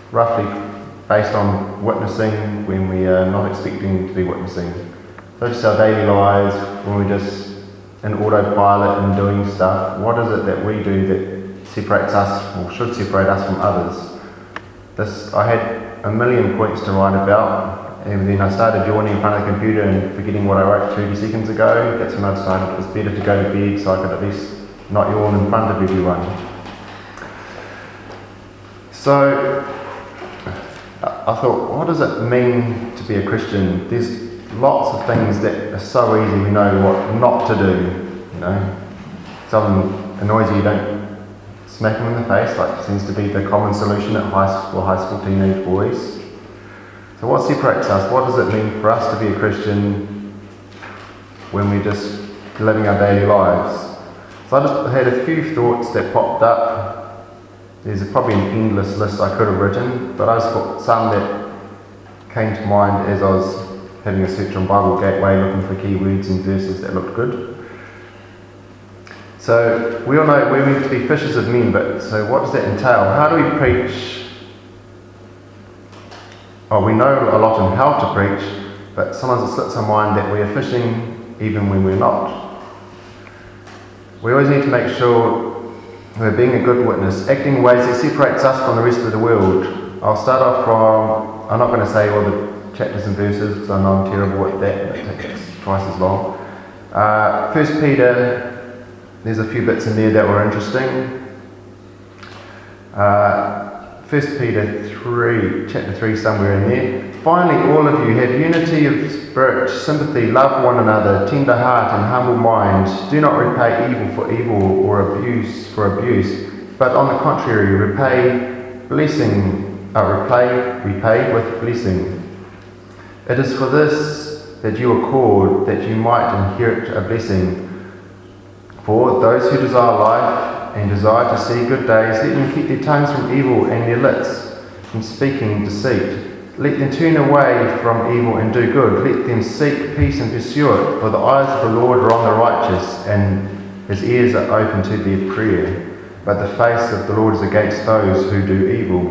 roughly based on witnessing when we are not expecting to be witnessing. So just our daily lives, when we're just in autopilot and doing stuff, what is it that we do that separates us, or should separate us from others? I had a million points to write about, and then I started yawning in front of the computer and forgetting what I wrote 30 seconds ago. That's when I decided it was better to go to bed so I could at least not yawn in front of everyone. So I thought, what does it mean to be a Christian? There's lots of things that are so easy, we know what not to do. Someone annoys you don't smack them in the face, like seems to be the common solution at high school teenage boys. So what separates us? What does it mean for us to be a Christian when we're just living our daily lives? So I just had a few thoughts that popped up. There's probably an endless list I could have written, but I just thought some that came to mind as I was having a search on Bible Gateway looking for keywords and verses that looked good. So we all know we're meant to be fishers of men, but so what does that entail? How do we preach? We know a lot on how to preach, but sometimes it slips our mind that we are fishing even when we're not. We always need to make sure we're being a good witness, acting in ways that separates us from the rest of the world. I'll start off from, I'm not going to say all the chapters and verses because I know I'm terrible at that, and it takes twice as long. 1 Peter, there's a few bits in there that were interesting. 1 Peter 3, chapter 3, somewhere in there. Finally, all of you have unity of spirit, sympathy, love one another, tender heart and humble mind. Do not repay evil for evil or abuse for abuse, but on the contrary, repay with blessing. It is for this that you are called, that you might inherit a blessing. For those who desire life and desire to see good days, let them keep their tongues from evil and their lips from speaking deceit. Let them turn away from evil and do good. Let them seek peace and pursue it. For the eyes of the Lord are on the righteous, and his ears are open to their prayer. But the face of the Lord is against those who do evil.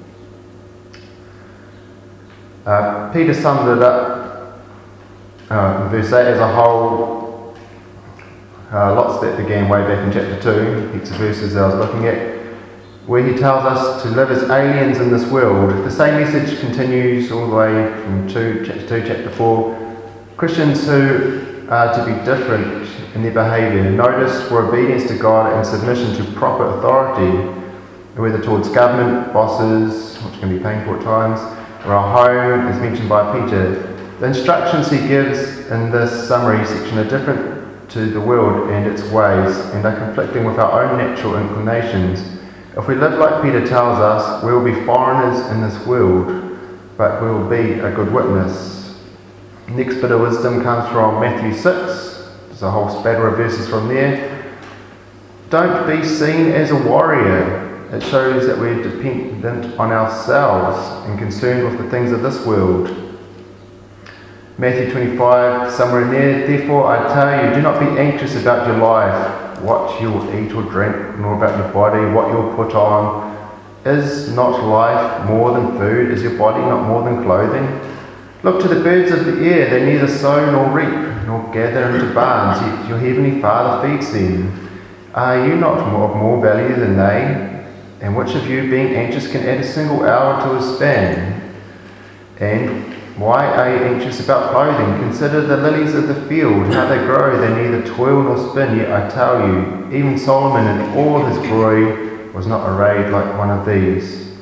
Peter summed it up, verse 8 as a whole. Lots that began way back in chapter 2, heaps of verses that I was looking at, where he tells us to live as aliens in this world. The same message continues all the way from chapter 2, chapter 4. Christians who are to be different in their behaviour. Notice for obedience to God and submission to proper authority, whether towards government, bosses, which can be painful at times, or our home, as mentioned by Peter. The instructions he gives in this summary section are different to the world and its ways, and are conflicting with our own natural inclinations. If we live like Peter tells us, we will be foreigners in this world, but we will be a good witness. Next bit of wisdom comes from Matthew 6. There's a whole spatter of verses from there. Don't be seen as a warrior. It shows that we're dependent on ourselves and concerned with the things of this world. Matthew 25, somewhere in there. Therefore I tell you, do not be anxious about your life, what you will eat or drink, nor about your body, what you will put on. Is not life more than food? Is your body not more than clothing? Look to the birds of the air. They neither sow nor reap, nor gather into barns, yet your heavenly Father feeds them. Are you not of more value than they? And which of you, being anxious, can add a single hour to his span? And why are you anxious about clothing? Consider the lilies of the field, how they grow. They neither toil nor spin. Yet I tell you, even Solomon in all his glory was not arrayed like one of these.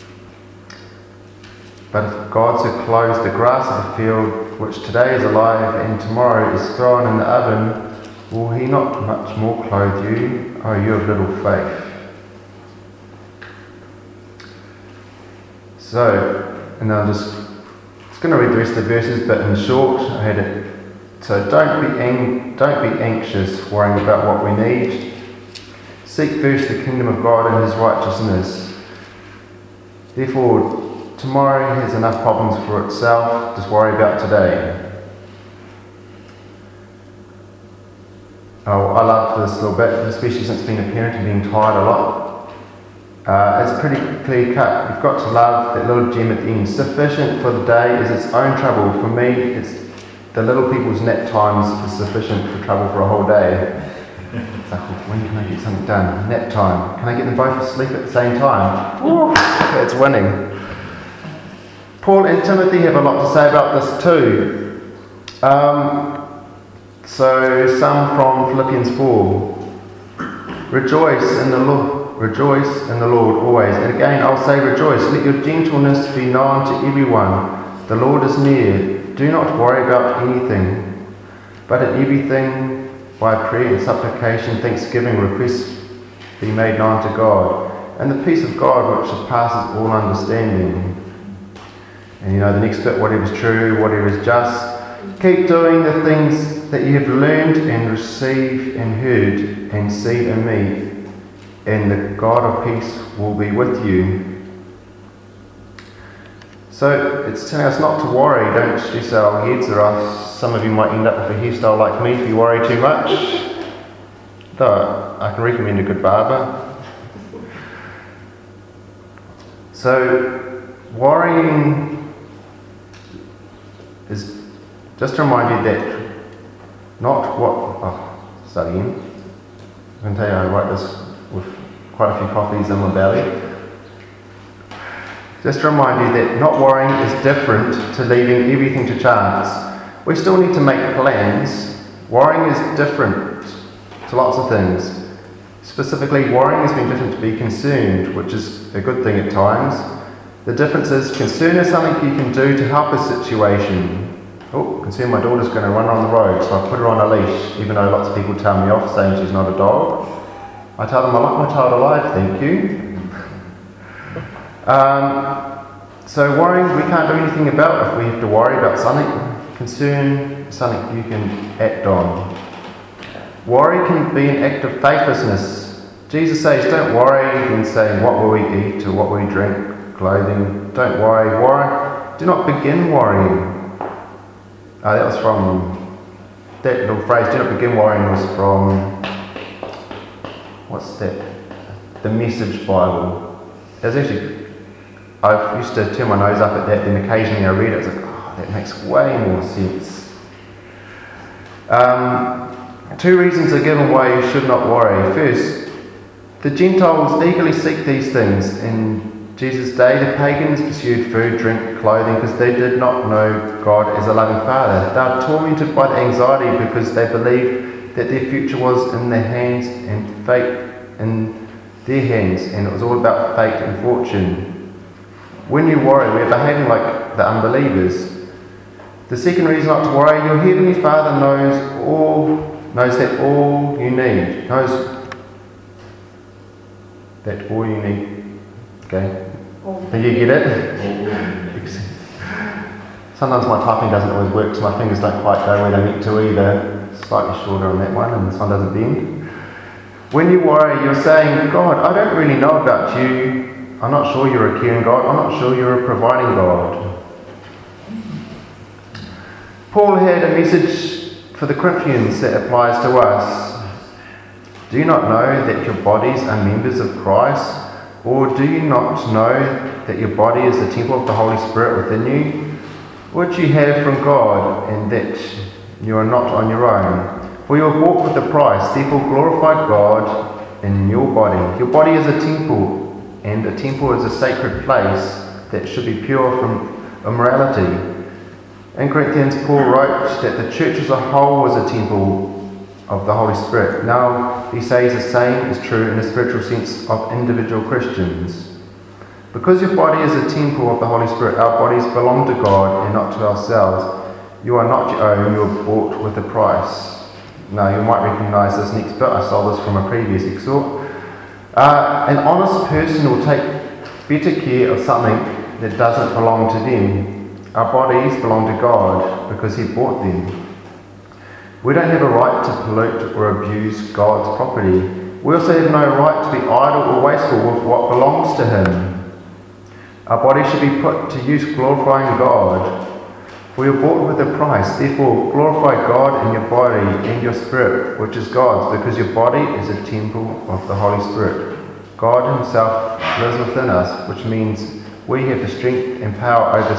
But if God so clothes the grass of the field, which today is alive and tomorrow is thrown in the oven, will he not much more clothe you, O you of little faith? So, and I'm just going to read the rest of the verses, but in short, I had it. So don't be anxious, worrying about what we need. Seek first the kingdom of God and his righteousness. Therefore, tomorrow has enough problems for itself. Just worry about today. I love this little bit, especially since being a parent and being tired a lot. It's pretty clear cut. You've got to love that little gem at the end. Sufficient for the day is its own trouble. For me, it's the little people's nap times is sufficient for trouble for a whole day. It's like, oh, when can I get something done? Nap time. Can I get them both asleep at the same time? It's winning. Paul and Timothy have a lot to say about this too. So some from Philippians 4. Rejoice in the Lord always. And again I'll say rejoice. Let your gentleness be known to everyone. The Lord is near. Do not worry about anything, but in everything by prayer and supplication, thanksgiving, requests be made known to God. And the peace of God which surpasses all understanding. And the next bit, whatever is true, whatever is just, keep doing the things that you have learned and received and heard and seen in me, and the God of peace will be with you. So it's telling us not to worry, don't stress our heads, or else some of you might end up with a hairstyle like me if you worry too much. Though I can recommend a good barber. So worrying is just to remind you that not what... start again. I can tell you I write this with quite a few coffees in my belly. Just to remind you that not worrying is different to leaving everything to chance. We still need to make plans. Worrying is different to lots of things. Specifically, worrying has been different to be concerned, which is a good thing at times. The difference is concern is something you can do to help a situation. Oh, concern my daughter's going to run on the road, so I put her on a leash, even though lots of people tell me off saying she's not a dog. I tell them I like my child alive, thank you. So worrying, we can't do anything about if we have to worry about something. Concern is something you can act on. Worry can be an act of faithlessness. Jesus says, don't worry, then saying, what will we eat, or what will we drink, clothing. Don't worry. Do not begin worrying. That was from, that little phrase, do not begin worrying, was from, what's that? The Message Bible. It was actually, I used to turn my nose up at that, then occasionally I read it, it's like, oh, that makes way more sense. 2 reasons are given why you should not worry. First, the Gentiles eagerly seek these things. In Jesus' day, the pagans pursued food, drink, clothing, because they did not know God as a loving Father. They were tormented by the anxiety because they believed that their future was in their hands and fate in their hands, and it was all about fate and fortune. When you worry, we're behaving like the unbelievers. The second reason not to worry, your Heavenly Father knows that all you need. Okay? Did you get it? Sometimes my typing doesn't always work, so my fingers don't quite go where they meant to either. Slightly shorter on that one, and this one doesn't bend. When you worry, you're saying, God, I don't really know about you. I'm not sure you're a caring God. I'm not sure you're a providing God. Paul had a message for the Corinthians that applies to us. Do you not know that your bodies are members of Christ? Or do you not know that your body is the temple of the Holy Spirit within you, which you have from God, and that you are not on your own? For you are bought with a price, therefore glorify God in your body. Your body is a temple, and a temple is a sacred place that should be pure from immorality. In Corinthians, Paul wrote that the church as a whole was a temple of the Holy Spirit. Now, he says the same is true in the spiritual sense of individual Christians. Because your body is a temple of the Holy Spirit, our bodies belong to God and not to ourselves. You are not your own, you are bought with a price. Now, you might recognise this next bit. I saw this from a previous exhort. An honest person will take better care of something that doesn't belong to them. Our bodies belong to God because He bought them. We don't have a right to pollute or abuse God's property. We also have no right to be idle or wasteful with what belongs to Him. Our bodies should be put to use glorifying God. For you're bought with a price, therefore glorify God in your body and your spirit, which is God's, because your body is a temple of the Holy Spirit. God Himself lives within us, which means we have the strength and power over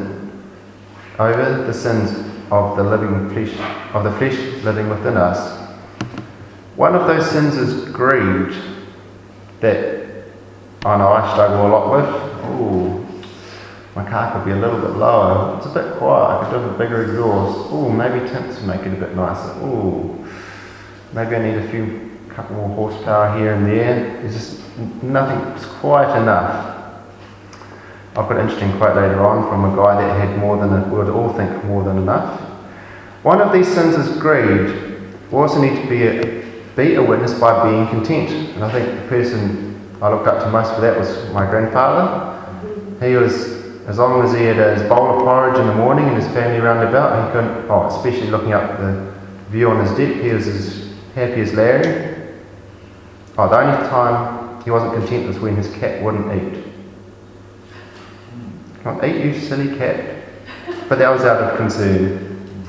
the sins of the flesh living within us. One of those sins is greed, that I know I struggle a lot with. Ooh, my car could be a little bit lower. It's a bit quiet. I could have a bigger exhaust. Ooh, maybe tints make it a bit nicer. Ooh, maybe I need a couple more horsepower here and there. There's just nothing's quite enough. I've got an interesting quote later on from a guy that had more than we would all think more than enough. One of these sins is greed. We also need to be a witness by being content. And I think the person I looked up to most for that was my grandfather. He was, as long as he had his bowl of porridge in the morning and his family round about, he couldn't, especially looking up the view on his deck, he was as happy as Larry. The only time he wasn't content was when his cat wouldn't eat. Come on, eat, you silly cat. But that was out of concern.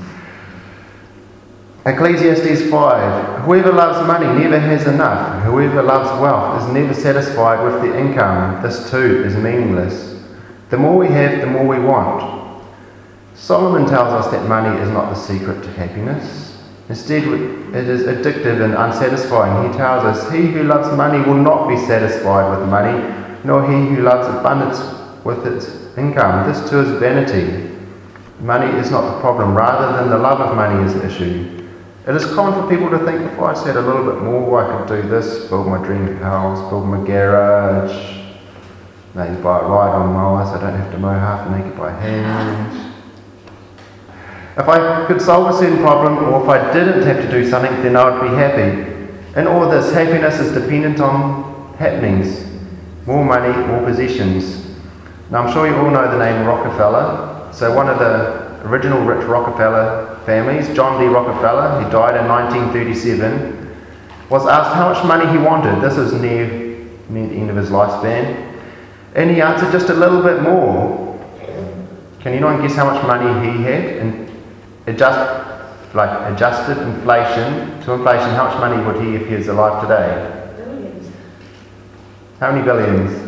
Ecclesiastes 5. Whoever loves money never has enough. Whoever loves wealth is never satisfied with the income. This too is meaningless. The more we have, the more we want. Solomon tells us that money is not the secret to happiness. Instead, it is addictive and unsatisfying. He tells us, he who loves money will not be satisfied with money, nor he who loves abundance with its income. This too is vanity. Money is not the problem, rather than the love of money is the issue. It is common for people to think, if I just had a little bit more, I could do this, build my dream house, build my garage, maybe buy a ride-on mower so I don't have to mow half an acre by hand. If I could solve a certain problem, or if I didn't have to do something, then I would be happy. In all this, happiness is dependent on happenings. More money, more possessions. Now I'm sure you all know the name Rockefeller. So one of the original rich Rockefeller families, John D. Rockefeller, he died in 1937, was asked how much money he wanted. This was near the end of his lifespan. And he answered just a little bit more. Can anyone guess how much money he had? And adjusted inflation to inflation, how much money would he if he was alive today? Billions. How many billions?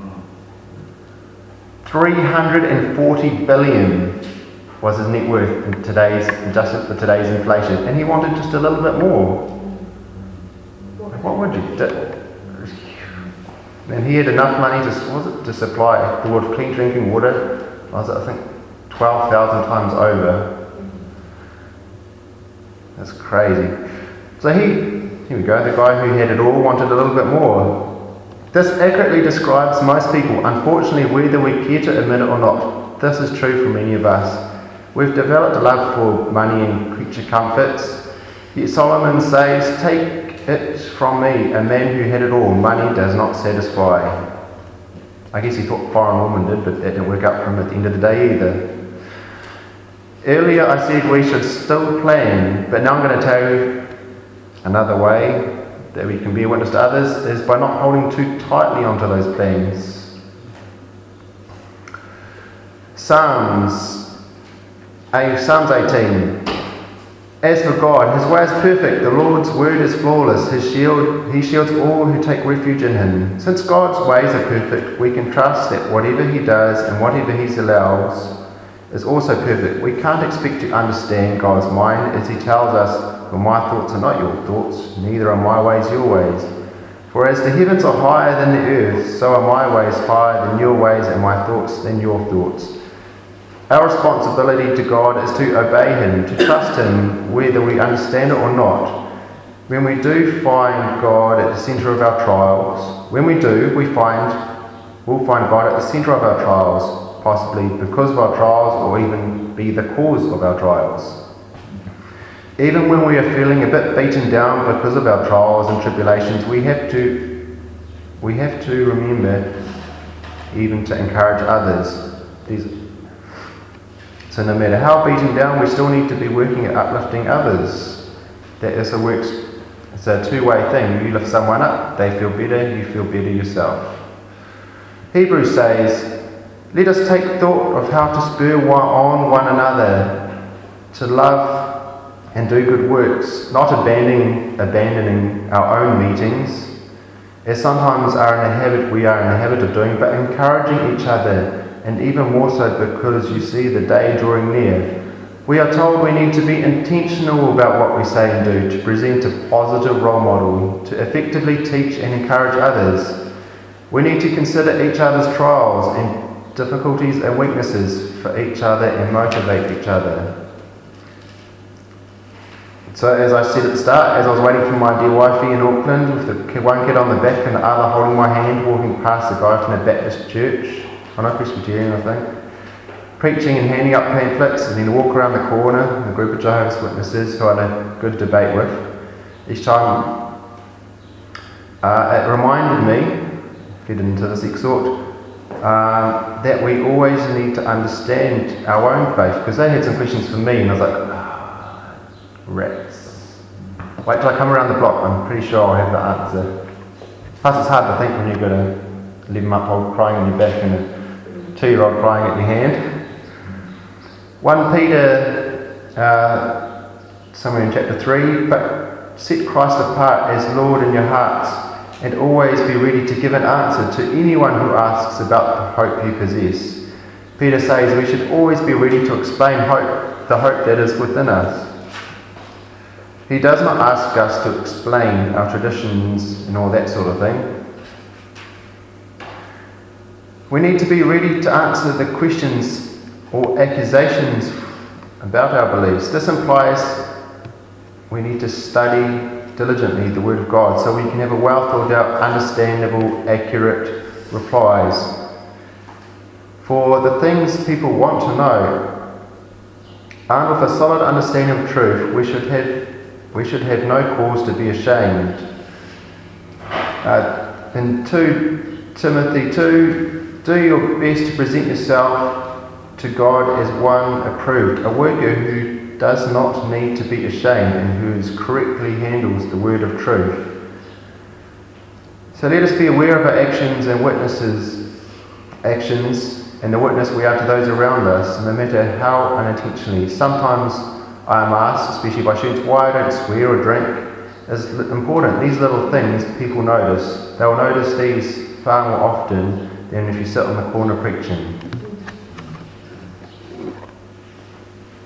340 billion was his net worth in adjusted for today's inflation, and he wanted just a little bit more. What would you do? And he had enough money to supply the world with clean drinking water. I think 12,000 times over. That's crazy. So here we go. The guy who had it all wanted a little bit more. This accurately describes most people, unfortunately, whether we care to admit it or not. This is true for many of us. We've developed a love for money and creature comforts. Yet Solomon says, take it from me, a man who had it all. Money does not satisfy. I guess he thought foreign woman did, but that didn't work out for him at the end of the day either. Earlier I said we should still plan, but now I'm going to tell you another way that we can be a witness to others is by not holding too tightly onto those plans. Psalms 18. As for God, His way is perfect, the Lord's word is flawless, He shields all who take refuge in Him. Since God's ways are perfect, we can trust that whatever He does and whatever He allows is also perfect. We can't expect to understand God's mind, as He tells us, for my thoughts are not your thoughts, neither are my ways your ways. For as the heavens are higher than the earth, so are my ways higher than your ways, and my thoughts than your thoughts. Our responsibility to God is to obey Him, to trust Him, whether we understand it or not. When we do find God at the centre of our trials, we'll find God at the centre of our trials, possibly because of our trials, or even be the cause of our trials. Even when we are feeling a bit beaten down because of our trials and tribulations, we have to remember even to encourage others. So no matter how beaten down, we still need to be working at uplifting others. That is it's a two-way thing. You lift someone up, they feel better, you feel better yourself. Hebrews says, let us take thought of how to spur on one another to love and do good works, not abandoning our own meetings, as sometimes we are in the habit of doing, but encouraging each other, and even more so because you see the day drawing near. We are told we need to be intentional about what we say and do, to present a positive role model, to effectively teach and encourage others. We need to consider each other's trials and difficulties and weaknesses for each other and motivate each other. So as I said at the start, as I was waiting for my dear wifey in Auckland, with the one kid on the back and the other holding my hand, walking past the guy from the Baptist church, I know Presbyterian I think, preaching and handing up pamphlets, and then walk around the corner, a group of Jehovah's Witnesses who I had a good debate with. Each time it reminded me, fed into this exhort, that we always need to understand our own faith, because they had some questions for me and I was like, rats. Wait till I come around the block, I'm pretty sure I'll have the answer. Plus it's hard to think when you've got a 11-month-old crying on your back and a 2-year-old crying at your hand. 1 Peter, somewhere in chapter 3, but set Christ apart as Lord in your hearts, and always be ready to give an answer to anyone who asks about the hope you possess. Peter says we should always be ready to explain the hope that is within us. He does not ask us to explain our traditions and all that sort of thing. We need to be ready to answer the questions or accusations about our beliefs. This implies we need to study diligently the Word of God so we can have a well thought out, understandable, accurate replies. For the things people want to know, armed with a solid understanding of truth, we should have no cause to be ashamed. In 2 Timothy 2, do your best to present yourself to God as one approved, a worker who does not need to be ashamed and who correctly handles the word of truth. So let us be aware of our actions and the witness we are to those around us, no matter how unintentionally. Sometimes I am asked, especially by students, why I don't swear or drink. It's important. These little things people notice. They will notice these far more often than if you sit on the corner preaching.